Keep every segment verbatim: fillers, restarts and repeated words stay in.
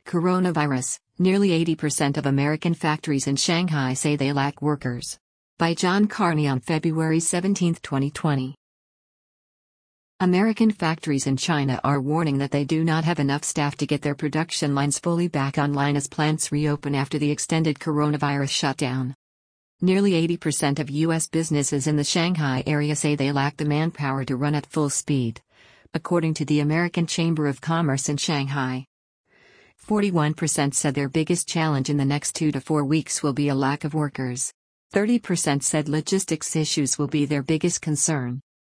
Coronavirus. Nearly eighty percent of American factories in Shanghai say they lack workers. By John Carney on February seventeenth, twenty twenty. American factories in China are warning that they do not have enough staff to get their production lines fully back online as plants reopen after the extended coronavirus shutdown. Nearly eighty percent of U S businesses in the Shanghai area say they lack the manpower to run at full speed, according to the American Chamber of Commerce in Shanghai. forty-one percent said their biggest challenge in the next two to four weeks will be a lack of workers. thirty percent said logistics issues will be their biggest concern.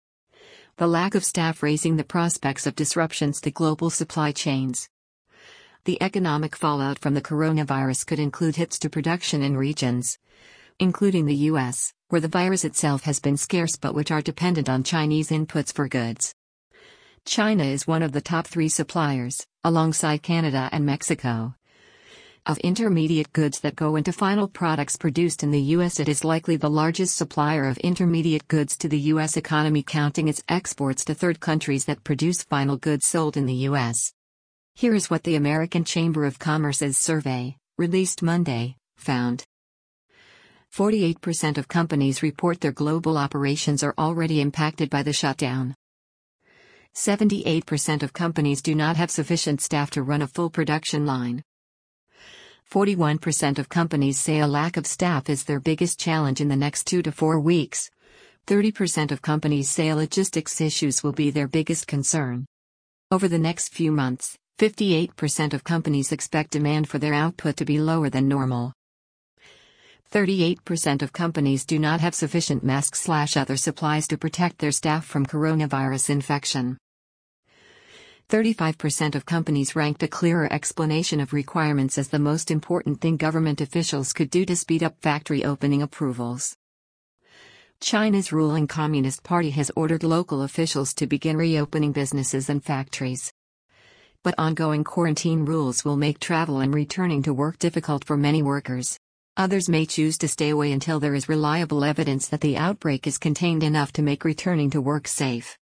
The lack of staff raising the prospects of disruptions to global supply chains. The economic fallout from the coronavirus could include hits to production in regions, including the U S, where the virus itself has been scarce but which are dependent on Chinese inputs for goods. China is one of the top three suppliers, alongside Canada and Mexico, of intermediate goods that go into final products produced in the U S. It is likely the largest supplier of intermediate goods to the U S economy, counting its exports to third countries that produce final goods sold in the U S. Here is what the American Chamber of Commerce's survey, released Monday, found. forty-eight percent of companies report their global operations are already impacted by the shutdown. seventy-eight percent of companies do not have sufficient staff to run a full production line. forty-one percent of companies say a lack of staff is their biggest challenge in the next two to four weeks. thirty percent of companies say logistics issues will be their biggest concern. Over the next few months, fifty-eight percent of companies expect demand for their output to be lower than normal. thirty-eight percent of companies do not have sufficient masks/other supplies to protect their staff from coronavirus infection. thirty-five percent of companies ranked a clearer explanation of requirements as the most important thing government officials could do to speed up factory opening approvals. China's ruling Communist Party has ordered local officials to begin reopening businesses and factories. But ongoing quarantine rules will make travel and returning to work difficult for many workers. Others may choose to stay away until there is reliable evidence that the outbreak is contained enough to make returning to work safe.